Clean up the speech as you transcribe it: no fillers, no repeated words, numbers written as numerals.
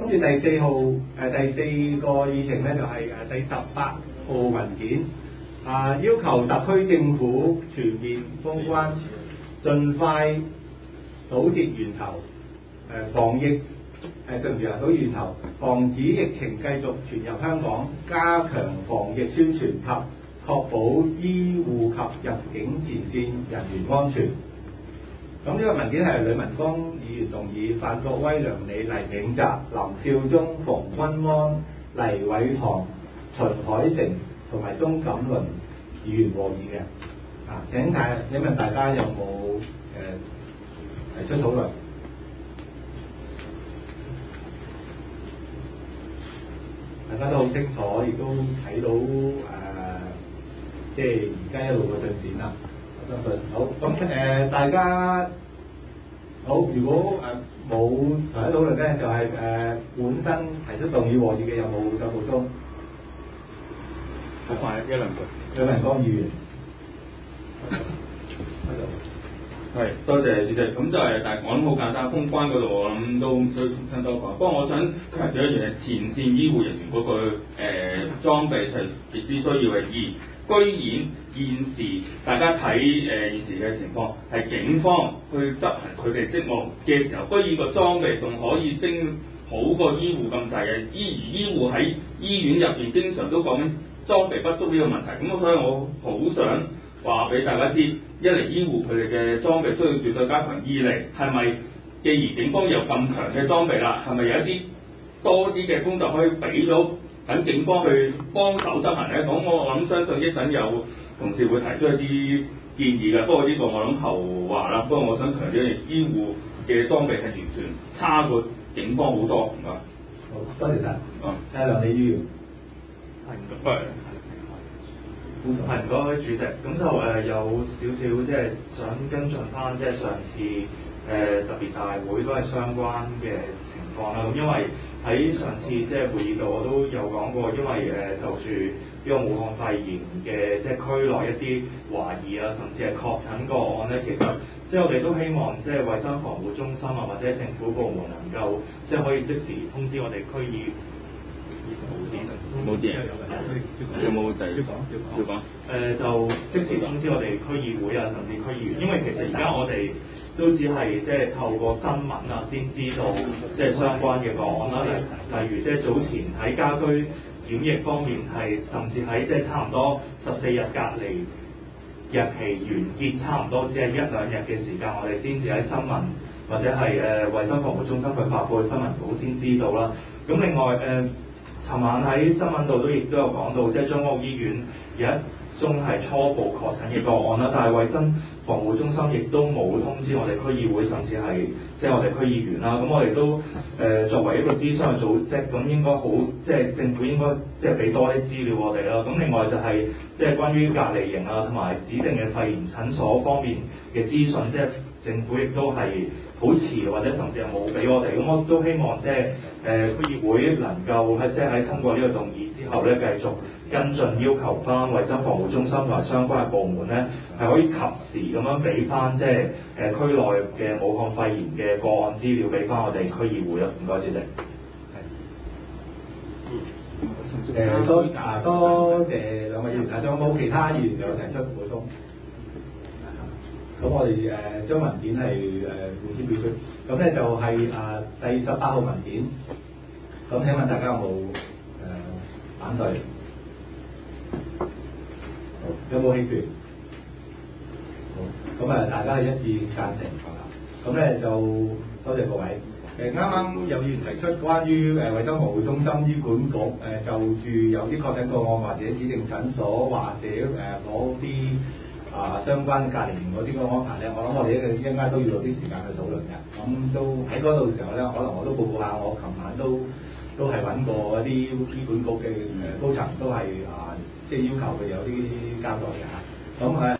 住第四個議程咧就係第18號文件，要求特區政府全面封關，盡快堵截源頭，防疫堵源頭，防止疫情繼續傳入香港，加強防疫宣傳及確保醫護及入境前線人員安全。咁呢個文件係呂文剛議員動議，范國威、梁理、黎銘澤、林少忠、馮君安、黎偉堂、秦海誠同埋鍾錦麟議員和議嘅。請問大家有冇提出討論？大家都好清楚，亦都睇到即係而家一路嘅進展啦。我相信好咁大家好。如果冇提出討論咧，就係本身提出動議和議嘅有冇再補充？ 好快一兩句。 呂文剛議員。 係，多謝主席。咁就係，但係我諗好簡單，封關嗰度我諗都唔需要重新多講。不過我想強調一樣嘢，前線醫護人員嗰個裝備係亦必須要嘅。居然現時大家睇現時嘅情況，係警方去執行佢哋職務嘅時候，居然個裝備仲可以精好過醫護咁滯嘅。醫護喺醫院入邊經常都講緊裝備不足呢個問題。咁所以我好想話俾大家知，一嚟醫護佢哋嘅裝備需要絕對加強，二嚟係咪既然警方有咁強嘅裝備啦，係咪有一啲多啲嘅工作可以俾到等警方去幫手執行咧？咁我諗相信一陣有同事會提出一啲建議嘅，不過呢個我諗後話啦。不過我想強調，醫護嘅裝備係完全差過警方好多。唔該。 好，多謝晒。梁理議員。 唔該主席，咁就有少少即係想跟進翻，即係上次特別大會都係相關嘅情況啦。咁因為喺上次即係會議度我都有講過，因為就住呢個武漢肺炎嘅即係區內一啲懷疑啊，甚至係確診個案咧，其實即係我哋都希望即係衞生防護中心啊，或者政府部門能夠即係可以即時通知我哋區議員。 冇電，有冇第？要講。 就即時通知我哋區議會啊，甚至區議員，因為其實而家我哋都只係即係透過新聞啊，先知道即係相關嘅個案啦。例如即係早前喺家居檢疫方面係，甚至喺即係差唔多14日隔離日期完結，差唔多只係1-2日嘅時間，我哋先至喺新聞或者係衞生防護中心去發布新聞稿先知道啦。咁另外尋晚喺新聞度亦都有講到，即係將軍澳醫院有一宗係初步確診嘅個案啦，但係衞生防護中心亦都冇通知我哋區議會，甚至係即係我哋區議員啦。咁我哋都作為一個諮詢嘅組織，咁應該好即係政府應該即係俾多啲資料我哋啦。咁另外就係即係關於隔離營啊，同埋指定嘅肺炎診所方面嘅資訊，即係政府亦都係好遲或者甚至係冇俾我哋。咁我都希望即係區議會能夠即係喺通過呢個動議之後咧，繼續跟進要求翻衞生防護中心同埋相關嘅部門咧，係可以及時咁樣俾翻即係區內嘅武漢肺炎嘅個案資料俾翻我哋區議會啦。唔該，主席。 多謝兩位議員。仲有冇其他議員有提出補充？咁我哋將文件係付諸表決。咁咧就係第18號文件。咁請問大家有冇反對？好，有冇棄權？好，咁大家係一致贊成。咁咧就多謝各位。啱啱有議員提出關於衞生防護中心、醫管局就住有啲確診個案或者指定診所或者嗰啲相關隔離營嗰啲個安排咧，我諗我哋一陣間都要有啲時間去討論嘅。咁都喺嗰度時候咧，可能我都報告下，我琴晚都係揾過一啲醫管局嘅高層，都係即係要求佢有啲交代嘅嚇。咁